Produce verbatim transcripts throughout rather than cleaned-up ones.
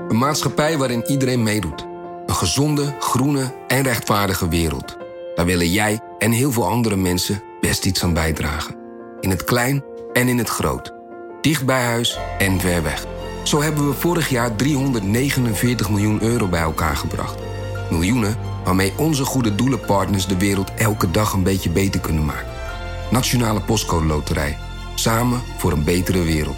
Een maatschappij waarin iedereen meedoet. Een gezonde, groene en rechtvaardige wereld. Daar willen jij en heel veel andere mensen best iets aan bijdragen. In het klein en in het groot. Dicht bij huis en ver weg. Zo hebben we vorig jaar driehonderdnegenenveertig miljoen euro bij elkaar gebracht. Miljoenen waarmee onze goede doelenpartners de wereld elke dag een beetje beter kunnen maken. Nationale Postcode Loterij. Samen voor een betere wereld.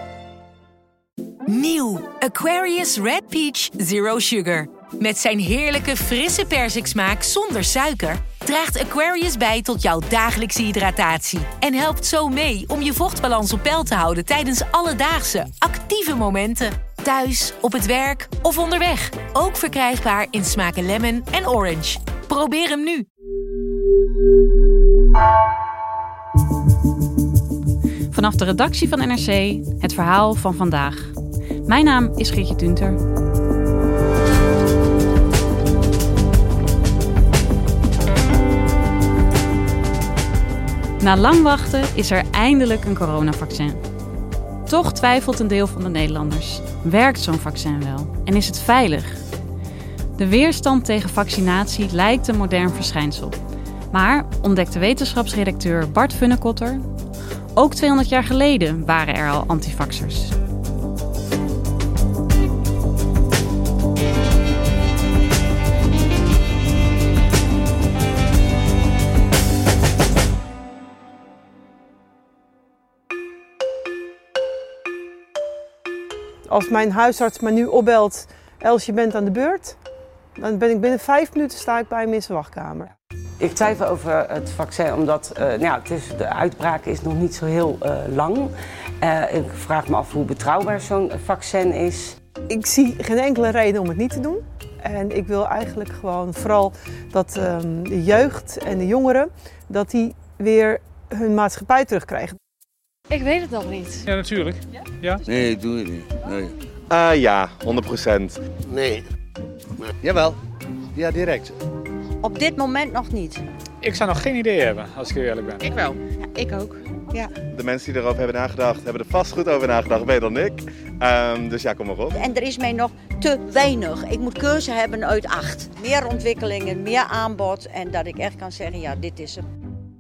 Nieuw Aquarius Red Peach Zero Sugar. Met zijn heerlijke frisse persiksmaak zonder suiker draagt Aquarius bij tot jouw dagelijkse hydratatie en helpt zo mee om je vochtbalans op peil te houden tijdens alledaagse, actieve momenten. Thuis, op het werk of onderweg. Ook verkrijgbaar in smaken lemon en orange. Probeer hem nu. Vanaf de redactie van N R C, het verhaal van vandaag. Mijn naam is Geertje Tunter. Na lang wachten is er eindelijk een coronavaccin. Toch twijfelt een deel van de Nederlanders. Werkt zo'n vaccin wel? En is het veilig? De weerstand tegen vaccinatie lijkt een modern verschijnsel. Maar, ontdekte wetenschapsredacteur Bart Funnekotter, ook tweehonderd jaar geleden waren er al antivaxers. Als mijn huisarts me nu opbelt, Els, je bent aan de beurt, dan ben ik binnen vijf minuten sta ik bij hem in zijn wachtkamer. Ik twijfel over het vaccin omdat uh, nou ja, het is, de uitbraak is nog niet zo heel uh, lang. Uh, ik vraag me af hoe betrouwbaar zo'n vaccin is. Ik zie geen enkele reden om het niet te doen. En ik wil eigenlijk gewoon vooral dat um, de jeugd en de jongeren, dat die weer hun maatschappij terugkrijgen. Ik weet het nog niet. Ja, natuurlijk. Ja? Ja? Nee, ik doe het niet. Nee. Uh, ja, honderd procent. Nee. nee. Jawel. Ja, direct. Op dit moment nog niet. Ik zou nog geen idee hebben, als ik heel eerlijk ben. Ik wel. Ja, ik ook. Ja. De mensen die erover hebben nagedacht, hebben er vast goed over nagedacht, beter dan ik. Um, dus ja, kom maar op. En er is mij nog te weinig. Ik moet keuze hebben uit acht. Meer ontwikkelingen, meer aanbod en dat ik echt kan zeggen, ja, dit is hem.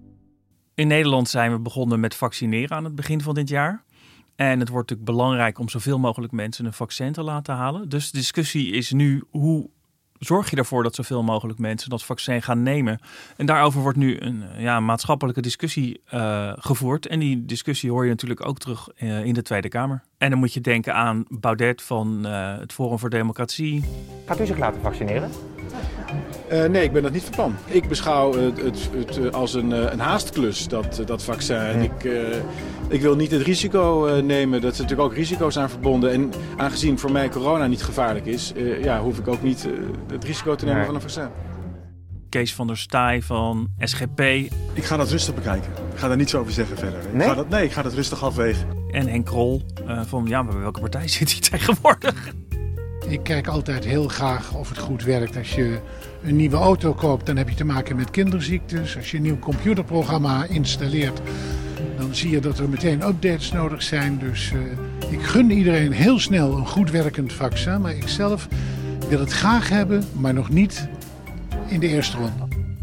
In Nederland zijn we begonnen met vaccineren aan het begin van dit jaar. En het wordt natuurlijk belangrijk om zoveel mogelijk mensen een vaccin te laten halen. Dus de discussie is nu, hoe zorg je ervoor dat zoveel mogelijk mensen dat vaccin gaan nemen? En daarover wordt nu een ja, maatschappelijke discussie uh, gevoerd. En die discussie hoor je natuurlijk ook terug uh, in de Tweede Kamer. En dan moet je denken aan Baudet van uh, het Forum voor Democratie. Gaat u zich laten vaccineren? Uh, nee, ik ben dat niet van plan. Ik beschouw het, het, het als een, een haastklus, dat, dat vaccin. En ik, uh, ik wil niet het risico uh, nemen. Dat er natuurlijk ook risico's aan verbonden. En aangezien voor mij corona niet gevaarlijk is, uh, ja, hoef ik ook niet uh, het risico te nemen nee. van een vaccin. Kees van der Staaij van S G P. Ik ga dat rustig bekijken. Ik ga daar niets over zeggen verder. Ik nee? Ga dat, nee, ik ga dat rustig afwegen. En Henk Krol uh, van, ja, maar bij welke partij zit hij tegenwoordig? Ik kijk altijd heel graag of het goed werkt. Als je een nieuwe auto koopt, dan heb je te maken met kinderziektes. Als je een nieuw computerprogramma installeert, dan zie je dat er meteen updates nodig zijn. Dus uh, ik gun iedereen heel snel een goed werkend vaccin. Maar ik zelf wil het graag hebben, maar nog niet in de eerste ronde.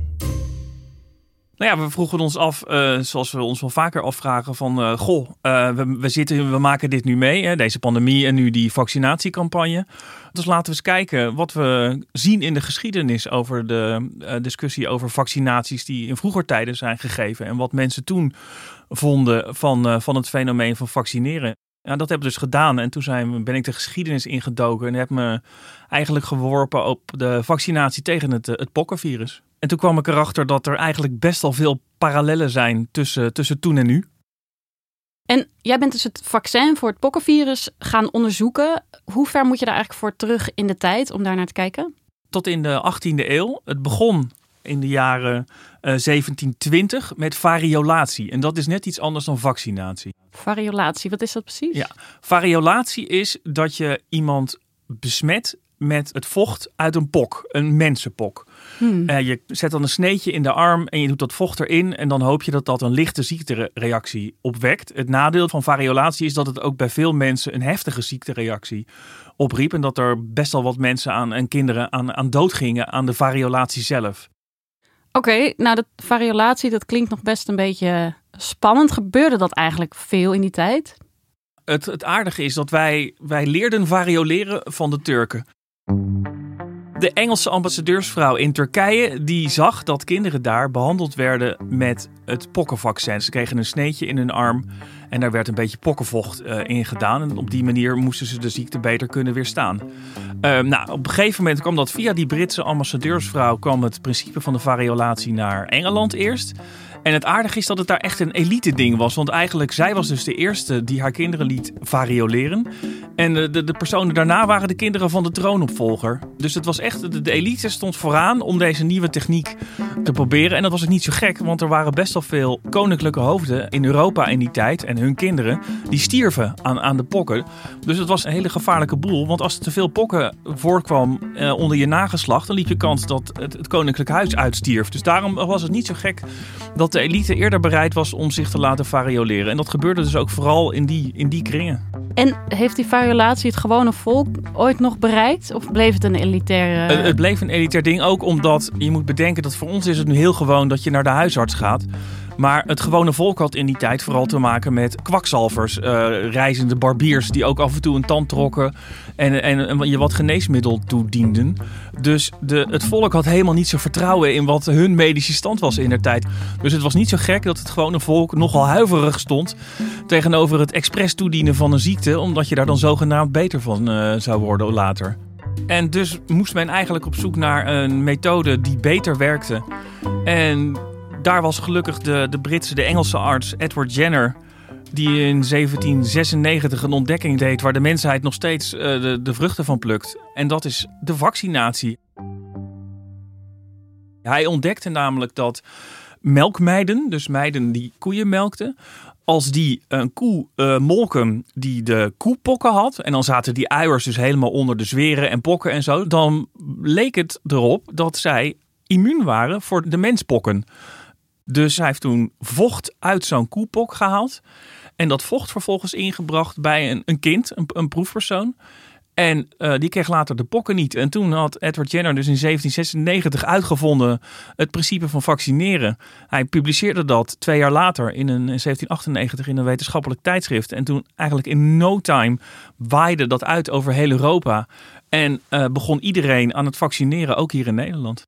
Nou ja, we vroegen ons af, uh, zoals we ons wel vaker afvragen, van uh, goh, uh, we, we, zitten, we maken dit nu mee, hè, deze pandemie en nu die vaccinatiecampagne. Dus laten we eens kijken wat we zien in de geschiedenis over de uh, discussie over vaccinaties die in vroeger tijden zijn gegeven. En wat mensen toen vonden van, uh, van het fenomeen van vaccineren. Ja, dat hebben we dus gedaan en toen zijn, ben ik de geschiedenis ingedoken en heb me eigenlijk geworpen op de vaccinatie tegen het, het pokkenvirus. En toen kwam ik erachter dat er eigenlijk best al veel parallellen zijn tussen, tussen toen en nu. En jij bent dus het vaccin voor het pokkenvirus gaan onderzoeken. Hoe ver moet je daar eigenlijk voor terug in de tijd om daar naar te kijken? Tot in de achttiende eeuw. Het begon in de jaren uh, zeventien twintig met variolatie. En dat is net iets anders dan vaccinatie. Variolatie, wat is dat precies? Ja, variolatie is dat je iemand besmet met het vocht uit een pok, een mensenpok. Hmm. Uh, je zet dan een sneetje in de arm en je doet dat vocht erin en dan hoop je dat dat een lichte ziektereactie opwekt. Het nadeel van variolatie is dat het ook bij veel mensen een heftige ziektereactie opriep en dat er best wel wat mensen aan en kinderen aan, aan dood gingen aan de variolatie zelf. Oké, okay, nou de variolatie, dat klinkt nog best een beetje spannend. Gebeurde dat eigenlijk veel in die tijd? Het, het aardige is dat wij, wij leerden varioleren van de Turken. De Engelse ambassadeursvrouw in Turkije die zag dat kinderen daar behandeld werden met het pokkenvaccin. Ze kregen een sneetje in hun arm en daar werd een beetje pokkenvocht uh, in gedaan. En op die manier moesten ze de ziekte beter kunnen weerstaan. Uh, nou, op een gegeven moment kwam dat via die Britse ambassadeursvrouw kwam het principe van de variolatie naar Engeland eerst. En het aardige is dat het daar echt een elite ding was. Want eigenlijk, zij was dus de eerste die haar kinderen liet varioleren. En de, de, de personen daarna waren de kinderen van de troonopvolger. Dus het was echt, de, de elite stond vooraan om deze nieuwe techniek te proberen. En dat was ook niet zo gek, want er waren best wel veel koninklijke hoofden in Europa in die tijd. En hun kinderen, die stierven aan, aan de pokken. Dus het was een hele gevaarlijke boel. Want als er te veel pokken voorkwam eh, onder je nageslacht, dan liep je kans dat het, het koninklijk huis uitstierf. Dus daarom was het niet zo gek dat de elite eerder bereid was om zich te laten varioleren. En dat gebeurde dus ook vooral in die, in die kringen. En heeft die variolatie het gewone volk ooit nog bereikt? Of bleef het een elitaire... Het, het bleef een elitair ding, ook omdat je moet bedenken dat voor ons is het nu heel gewoon dat je naar de huisarts gaat. Maar het gewone volk had in die tijd vooral te maken met kwakzalvers, uh, reizende barbiers die ook af en toe een tand trokken en, en, en je wat geneesmiddel toedienden. Dus de, het volk had helemaal niet zo vertrouwen in wat hun medische stand was in der tijd. Dus het was niet zo gek dat het gewone volk nogal huiverig stond tegenover het expres toedienen van een ziekte, omdat je daar dan zogenaamd beter van uh, zou worden later. En dus moest men eigenlijk op zoek naar een methode die beter werkte. En daar was gelukkig de, de Britse, de Engelse arts Edward Jenner, die in zeventien zesennegentig een ontdekking deed waar de mensheid nog steeds uh, de, de vruchten van plukt. En dat is de vaccinatie. Hij ontdekte namelijk dat melkmeiden, dus meiden die koeien melkten, als die een koe uh, molken die de koepokken had, en dan zaten die uiers dus helemaal onder de zweren en pokken en zo, dan leek het erop dat zij immuun waren voor de menspokken. Dus hij heeft toen vocht uit zo'n koepok gehaald. En dat vocht vervolgens ingebracht bij een, een kind, een, een proefpersoon. En uh, die kreeg later de pokken niet. En toen had Edward Jenner dus in zeventien zesennegentig uitgevonden het principe van vaccineren. Hij publiceerde dat twee jaar later in, een, in zeventien achtennegentig in een wetenschappelijk tijdschrift. En toen eigenlijk in no time waaide dat uit over heel Europa. En uh, begon iedereen aan het vaccineren, ook hier in Nederland.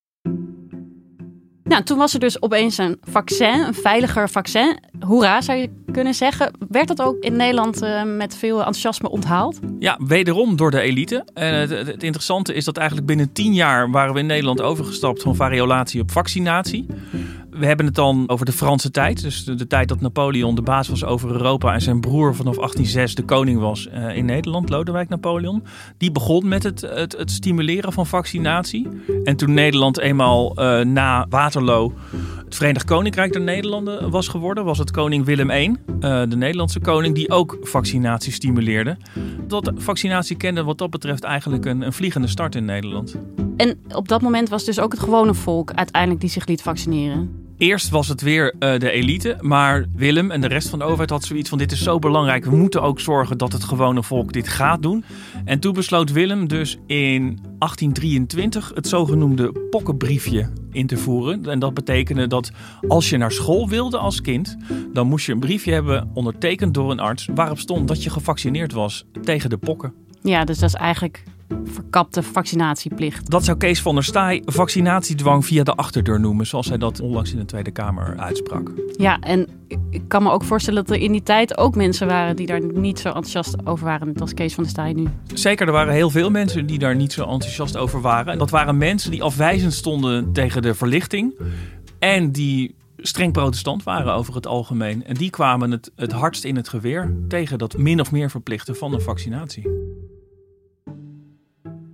Nou, toen was er dus opeens een vaccin, een veiliger vaccin. Hoera, zou je kunnen zeggen. Werd dat ook in Nederland uh, met veel enthousiasme onthaald? Ja, wederom door de elite. En het, het, het interessante is dat eigenlijk binnen tien jaar waren we in Nederland overgestapt van variolatie op vaccinatie. We hebben het dan over de Franse tijd. Dus de, de tijd dat Napoleon de baas was over Europa en zijn broer vanaf achttien zes de koning was uh, in Nederland, Lodewijk Napoleon. Die begon met het, het, het stimuleren van vaccinatie. En toen Nederland eenmaal uh, na Waterloo het Verenigd Koninkrijk der Nederlanden was geworden, was het koning Willem de Eerste, uh, de Nederlandse koning, die ook vaccinatie stimuleerde. Dat vaccinatie kende wat dat betreft eigenlijk een, een vliegende start in Nederland. En op dat moment was dus ook het gewone volk uiteindelijk die zich liet vaccineren? Eerst was het weer uh, de elite, maar Willem en de rest van de overheid had zoiets van: dit is zo belangrijk, we moeten ook zorgen dat het gewone volk dit gaat doen. En toen besloot Willem dus in achttien drieëntwintig het zogenoemde pokkenbriefje in te voeren. En dat betekende dat als je naar school wilde als kind, dan moest je een briefje hebben ondertekend door een arts waarop stond dat je gevaccineerd was tegen de pokken. Ja, dus dat is eigenlijk verkapte vaccinatieplicht. Dat zou Kees van der Staaij vaccinatiedwang via de achterdeur noemen, zoals hij dat onlangs in de Tweede Kamer uitsprak. Ja, en ik kan me ook voorstellen dat er in die tijd ook mensen waren die daar niet zo enthousiast over waren, net als Kees van der Staaij nu. Zeker, er waren heel veel mensen die daar niet zo enthousiast over waren. En dat waren mensen die afwijzend stonden tegen de verlichting en die streng protestant waren over het algemeen. En die kwamen het, het hardst in het geweer tegen dat min of meer verplichten van de vaccinatie.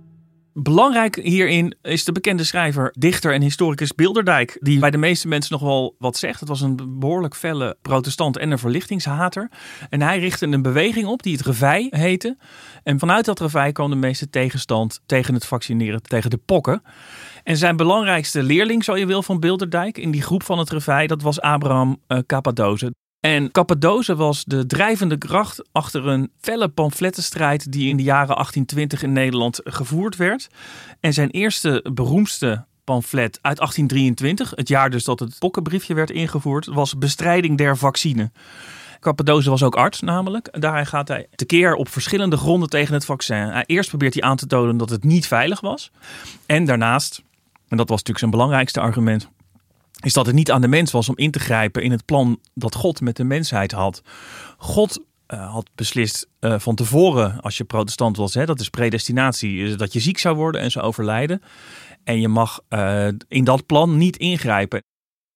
Belangrijk hierin is de bekende schrijver, dichter en historicus Bilderdijk, die bij de meeste mensen nog wel wat zegt. Het was een behoorlijk felle protestant en een verlichtingshater. En hij richtte een beweging op die het Reveil heette. En vanuit dat Reveil kwam de meeste tegenstand tegen het vaccineren tegen de pokken. En zijn belangrijkste leerling, zo je wil, van Bilderdijk in die groep van het Reveil, dat was Abraham uh, Cappadose. En Cappadose was de drijvende kracht achter een felle pamflettenstrijd die in de jaren achttien twintig in Nederland gevoerd werd. En zijn eerste beroemdste pamflet uit achttien drieëntwintig, het jaar dus dat het pokkenbriefje werd ingevoerd, was Bestrijding der Vaccine. Cappadose was ook arts namelijk. Daarin gaat hij tekeer op verschillende gronden tegen het vaccin. Eerst probeert hij aan te tonen dat het niet veilig was. En daarnaast, en dat was natuurlijk zijn belangrijkste argument, is dat het niet aan de mens was om in te grijpen in het plan dat God met de mensheid had. God uh, had beslist uh, van tevoren, als je protestant was, hè, dat is predestinatie, dat je ziek zou worden en zou overlijden. En je mag uh, in dat plan niet ingrijpen.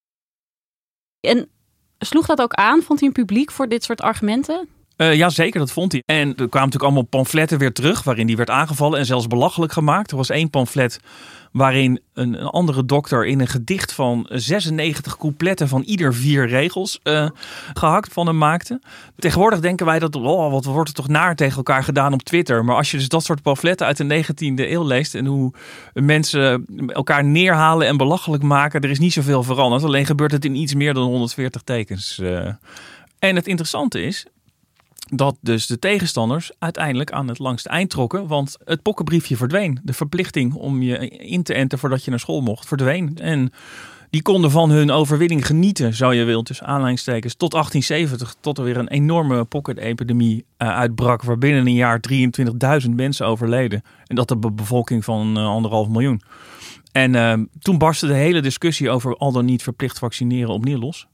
En sloeg dat ook aan? Vond hij een publiek voor dit soort argumenten? Uh, ja, zeker, dat vond hij. En er kwamen natuurlijk allemaal pamfletten weer terug waarin die werd aangevallen en zelfs belachelijk gemaakt. Er was één pamflet waarin een, een andere dokter in een gedicht van zesennegentig coupletten van ieder vier regels uh, gehakt van hem maakte. Tegenwoordig denken wij dat, oh, wat wordt er toch naar tegen elkaar gedaan op Twitter. Maar als je dus dat soort pamfletten uit de negentiende eeuw leest en hoe mensen elkaar neerhalen en belachelijk maken, er is niet zoveel veranderd. Alleen gebeurt het in iets meer dan honderdveertig tekens. Uh. En het interessante is dat dus de tegenstanders uiteindelijk aan het langste eind trokken. Want het pokkenbriefje verdween. De verplichting om je in te enten voordat je naar school mocht verdween. En die konden van hun overwinning genieten, zou je wil, tussen aanleidingstekens, tot achttien zeventig. Tot er weer een enorme pokkenepidemie uh, uitbrak. Waar binnen een jaar drieëntwintigduizend mensen overleden. En dat de be- bevolking van uh, anderhalf miljoen. En uh, toen barstte de hele discussie over al dan niet verplicht vaccineren opnieuw los.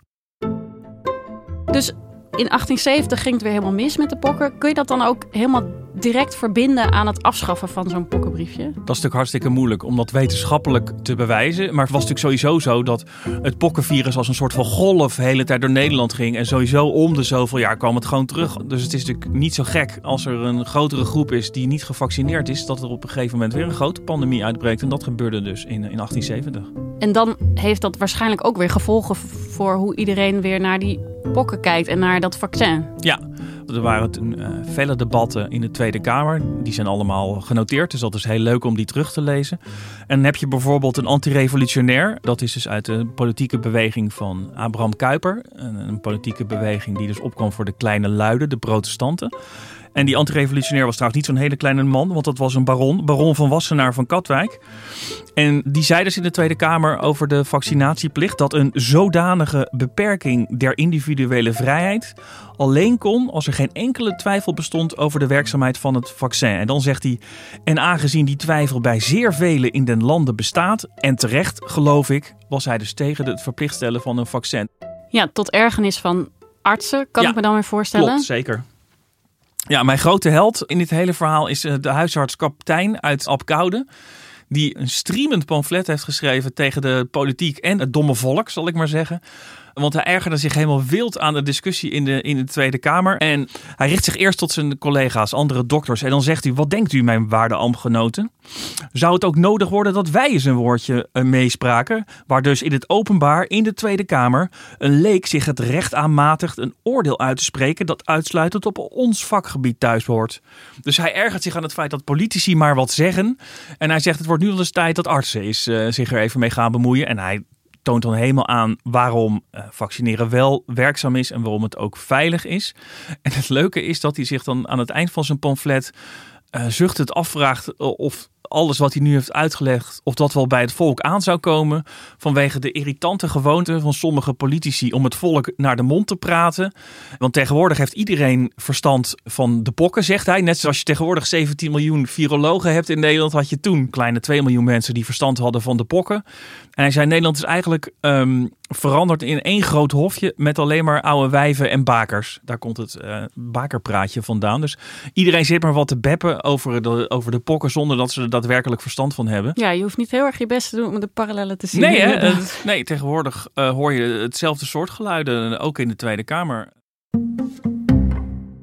Dus in achttien zeventig ging het weer helemaal mis met de pokken. Kun je dat dan ook helemaal direct verbinden aan het afschaffen van zo'n pokkenbriefje? Dat is natuurlijk hartstikke moeilijk om dat wetenschappelijk te bewijzen. Maar het was natuurlijk sowieso zo dat het pokkenvirus als een soort van golf de hele tijd door Nederland ging. En sowieso om de zoveel jaar kwam het gewoon terug. Dus het is natuurlijk niet zo gek als er een grotere groep is die niet gevaccineerd is, dat er op een gegeven moment weer een grote pandemie uitbreekt. En dat gebeurde dus in, in achttien zeventig. En dan heeft dat waarschijnlijk ook weer gevolgen voor hoe iedereen weer naar die pokken kijkt en naar dat vaccin. Ja, er waren toen uh, vele debatten in de Tweede Kamer. Die zijn allemaal genoteerd, dus dat is heel leuk om die terug te lezen. En dan heb je bijvoorbeeld een antirevolutionair. Dat is dus uit de politieke beweging van Abraham Kuyper. Een, een politieke beweging die dus opkwam voor de kleine luiden, de protestanten. En die antirevolutionair was trouwens niet zo'n hele kleine man, want dat was een baron, baron van Wassenaar van Katwijk. En die zei dus in de Tweede Kamer over de vaccinatieplicht dat een zodanige beperking der individuele vrijheid alleen kon als er geen enkele twijfel bestond over de werkzaamheid van het vaccin. En dan zegt hij, en aangezien die twijfel bij zeer velen in den landen bestaat, en terecht geloof ik, was hij dus tegen het verplicht stellen van een vaccin. Ja, tot ergernis van artsen, kan ja, ik me dan weer voorstellen. Klopt, zeker. Ja, mijn grote held in dit hele verhaal is de huisarts Kaptein uit Apkoude, die een streamend pamflet heeft geschreven tegen de politiek en het domme volk, zal ik maar zeggen. Want hij ergerde zich helemaal wild aan de discussie in de, in de Tweede Kamer. En hij richt zich eerst tot zijn collega's, andere dokters. En dan zegt hij, wat denkt u, mijn waarde ambtgenoten? Zou het ook nodig worden dat wij eens een woordje uh, meespraken? Waar dus in het openbaar, in de Tweede Kamer, een leek zich het recht aanmatigt een oordeel uit te spreken dat uitsluitend op ons vakgebied thuis hoort. Dus hij ergert zich aan het feit dat politici maar wat zeggen. En hij zegt, het wordt nu al eens tijd dat artsen is, uh, zich er even mee gaan bemoeien. En hij toont dan helemaal aan waarom uh, vaccineren wel werkzaam is en waarom het ook veilig is. En het leuke is dat hij zich dan aan het eind van zijn pamflet uh, zuchtend afvraagt of alles wat hij nu heeft uitgelegd, of dat wel bij het volk aan zou komen, vanwege de irritante gewoonte van sommige politici om het volk naar de mond te praten. Want tegenwoordig heeft iedereen verstand van de pokken, zegt hij. Net zoals je tegenwoordig zeventien miljoen virologen hebt in Nederland, had je toen kleine twee miljoen mensen die verstand hadden van de pokken. En hij zei, Nederland is eigenlijk um, veranderd in één groot hofje met alleen maar oude wijven en bakers. Daar komt het uh, bakerpraatje vandaan. Dus iedereen zit maar wat te beppen over de, over de pokken zonder dat ze er daadwerkelijk verstand van hebben. Ja, je hoeft niet heel erg je best te doen om de parallellen te zien. Nee, hè? Uh, nee tegenwoordig uh, hoor je hetzelfde soort geluiden, ook in de Tweede Kamer.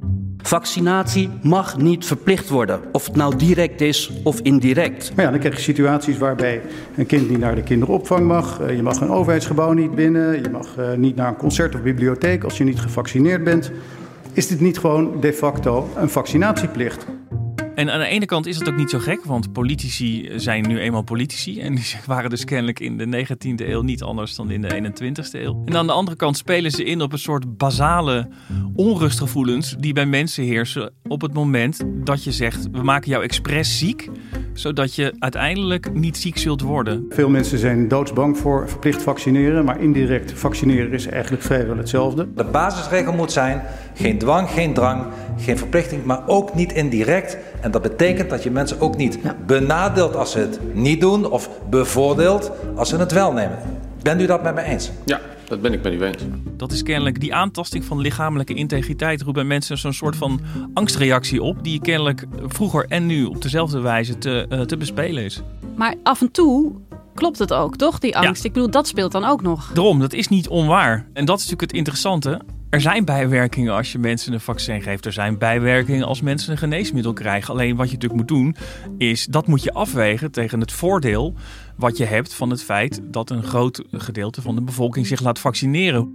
Vaccinatie mag niet verplicht worden, of het nou direct is of indirect. Maar ja, dan krijg je situaties waarbij een kind niet naar de kinderopvang mag. Je mag een overheidsgebouw niet binnen. Je mag niet naar een concert of bibliotheek als je niet gevaccineerd bent. Is dit niet gewoon de facto een vaccinatieplicht? En aan de ene kant is het ook niet zo gek, want politici zijn nu eenmaal politici. En die waren dus kennelijk in de negentiende eeuw niet anders dan in de eenentwintigste eeuw. En aan de andere kant spelen ze in op een soort basale onrustgevoelens die bij mensen heersen op het moment dat je zegt, we maken jou expres ziek, zodat je uiteindelijk niet ziek zult worden. Veel mensen zijn doodsbang voor verplicht vaccineren, maar indirect vaccineren is eigenlijk vrijwel hetzelfde. De basisregel moet zijn, geen dwang, geen drang, geen verplichting, maar ook niet indirect. En dat betekent dat je mensen ook niet benadeelt als ze het niet doen of bevoordeelt als ze het wel nemen. Bent u dat met me eens? Ja, dat ben ik met u eens. Dat is kennelijk die aantasting van lichamelijke integriteit roept bij mensen zo'n soort van angstreactie op die kennelijk vroeger en nu op dezelfde wijze te, uh, te bespelen is. Maar af en toe klopt het ook, toch? Die angst. Ja. Ik bedoel, dat speelt dan ook nog. Daarom, dat is niet onwaar. En dat is natuurlijk het interessante. Er zijn bijwerkingen als je mensen een vaccin geeft. Er zijn bijwerkingen als mensen een geneesmiddel krijgen. Alleen wat je natuurlijk moet doen, is dat moet je afwegen tegen het voordeel wat je hebt van het feit dat een groot gedeelte van de bevolking zich laat vaccineren.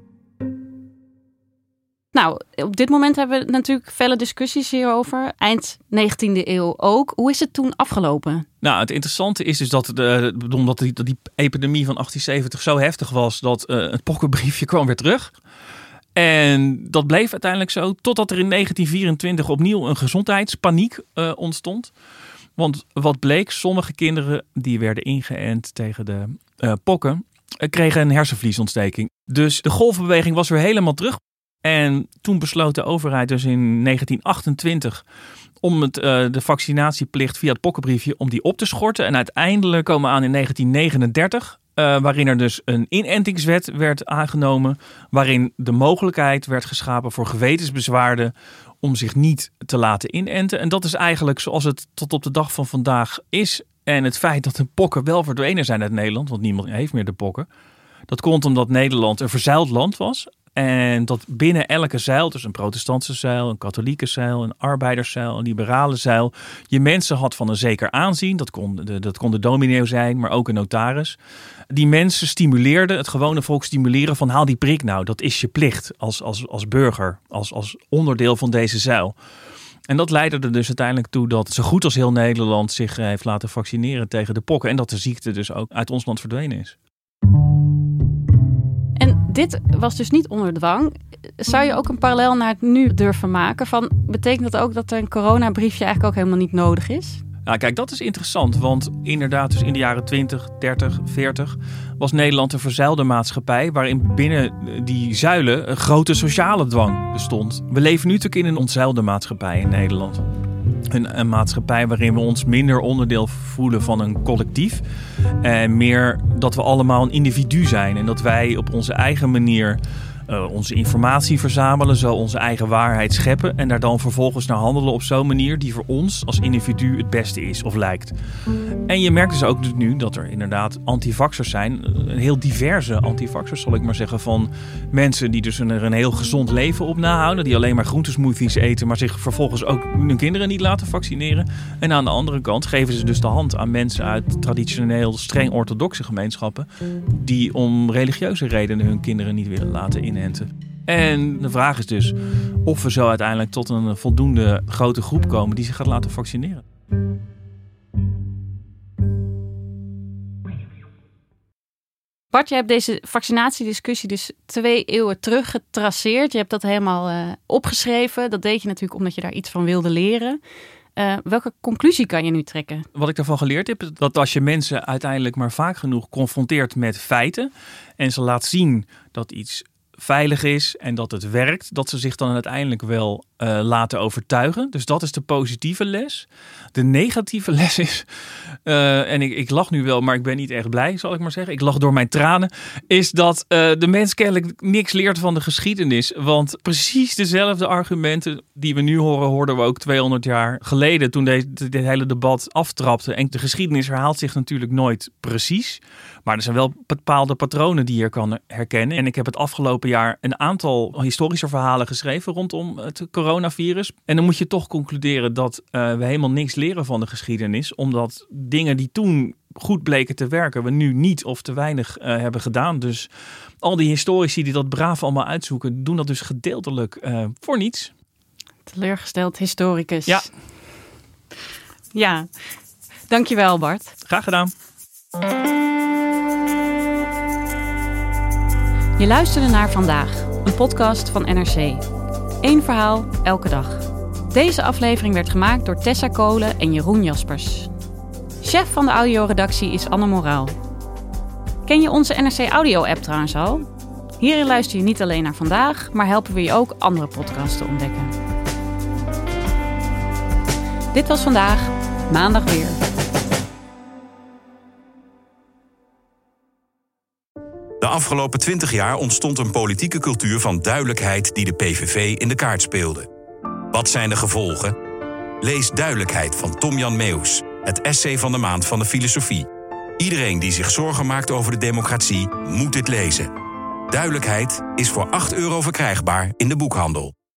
Nou, op dit moment hebben we natuurlijk felle discussies hierover. Eind negentiende eeuw ook. Hoe is het toen afgelopen? Nou, het interessante is dus dat, de, omdat die, dat die epidemie van achttienzeventig zo heftig was, dat uh, het pokkenbriefje kwam weer terug. En dat bleef uiteindelijk zo, totdat er in negentien vierentwintig opnieuw een gezondheidspaniek uh, ontstond. Want wat bleek, sommige kinderen die werden ingeënt tegen de uh, pokken, uh, kregen een hersenvliesontsteking. Dus de golfbeweging was weer helemaal terug. En toen besloot de overheid dus in negentien achtentwintig om het, uh, de vaccinatieplicht via het pokkenbriefje om die op te schorten. En uiteindelijk komen we aan in negentien negenendertig... Uh, waarin er dus een inentingswet werd aangenomen, waarin de mogelijkheid werd geschapen voor gewetensbezwaarden om zich niet te laten inenten. En dat is eigenlijk zoals het tot op de dag van vandaag is. En het feit dat de pokken wel verdwenen zijn uit Nederland, want niemand heeft meer de pokken, dat komt omdat Nederland een verzuild land was. En dat binnen elke zeil, dus een protestantse zeil, een katholieke zeil, een arbeiderszeil, een liberale zeil, je mensen had van een zeker aanzien. Dat kon de, dat kon de dominee zijn, maar ook een notaris. Die mensen stimuleerden, het gewone volk stimuleren van haal die prik nou. Dat is je plicht als, als, als burger, als, als onderdeel van deze zeil. En dat leidde er dus uiteindelijk toe dat zo goed als heel Nederland zich heeft laten vaccineren tegen de pokken. En dat de ziekte dus ook uit ons land verdwenen is. En dit was dus niet onder dwang. Zou je ook een parallel naar het nu durven maken? Van, betekent dat ook dat een coronabriefje eigenlijk ook helemaal niet nodig is? Nou, kijk, dat is interessant. Want inderdaad, dus in de jaren twintig, dertig, veertig was Nederland een verzuilde maatschappij waarin binnen die zuilen een grote sociale dwang bestond. We leven nu natuurlijk in een ontzuilde maatschappij in Nederland. Een, een maatschappij waarin we ons minder onderdeel voelen van een collectief. En meer dat we allemaal een individu zijn. En dat wij op onze eigen manier uh, onze informatie verzamelen. Zo onze eigen waarheid scheppen. En daar dan vervolgens naar handelen op zo'n manier die voor ons als individu het beste is of lijkt. En je merkt dus ook nu dat er inderdaad antivaxers zijn. Een heel diverse antivaxers, zal ik maar zeggen. Van mensen die dus er een heel gezond leven op nahouden. Die alleen maar groentesmoothies eten. Maar zich vervolgens ook hun kinderen niet laten vaccineren. En aan de andere kant geven ze dus de hand aan mensen uit traditioneel streng orthodoxe gemeenschappen. Die om religieuze redenen hun kinderen niet willen laten inenten. En de vraag is dus of we zo uiteindelijk tot een voldoende grote groep komen die zich gaat laten vaccineren. Bart, je hebt deze vaccinatiediscussie dus twee eeuwen terug getraceerd. Je hebt dat helemaal uh, opgeschreven. Dat deed je natuurlijk omdat je daar iets van wilde leren. Uh, welke conclusie kan je nu trekken? Wat ik daarvan geleerd heb, is dat als je mensen uiteindelijk maar vaak genoeg confronteert met feiten en ze laat zien dat iets veilig is en dat het werkt, dat ze zich dan uiteindelijk wel uh, laten overtuigen. Dus dat is de positieve les. De negatieve les is, uh, en ik, ik lach nu wel, maar ik ben niet echt blij, zal ik maar zeggen. Ik lach door mijn tranen. Is dat uh, de mens kennelijk niks leert van de geschiedenis. Want precies dezelfde argumenten die we nu horen, hoorden we ook tweehonderd jaar geleden toen deze, dit hele debat aftrapte. En de geschiedenis herhaalt zich natuurlijk nooit precies. Maar er zijn wel bepaalde patronen die je kan herkennen. En ik heb het afgelopen afgelopen jaar een aantal historische verhalen geschreven rondom het coronavirus. En dan moet je toch concluderen dat uh, we helemaal niks leren van de geschiedenis. Omdat dingen die toen goed bleken te werken, we nu niet of te weinig uh, hebben gedaan. Dus al die historici die dat braaf allemaal uitzoeken, doen dat dus gedeeltelijk uh, voor niets. Teleurgesteld historicus. Ja. Ja, dankjewel Bart. Graag gedaan. Je luisterde naar Vandaag, een podcast van N R C. Eén verhaal, elke dag. Deze aflevering werd gemaakt door Tessa Kolen en Jeroen Jaspers. Chef van de audioredactie is Anne Moraal. Ken je onze N R C Audio-app trouwens al? Hierin luister je niet alleen naar Vandaag, maar helpen we je ook andere podcasts te ontdekken. Dit was Vandaag, maandag weer. De afgelopen twintig jaar ontstond een politieke cultuur van duidelijkheid die de P V V in de kaart speelde. Wat zijn de gevolgen? Lees Duidelijkheid van Tom-Jan Meeuws, het essay van de maand van de filosofie. Iedereen die zich zorgen maakt over de democratie moet dit lezen. Duidelijkheid is voor acht euro verkrijgbaar in de boekhandel.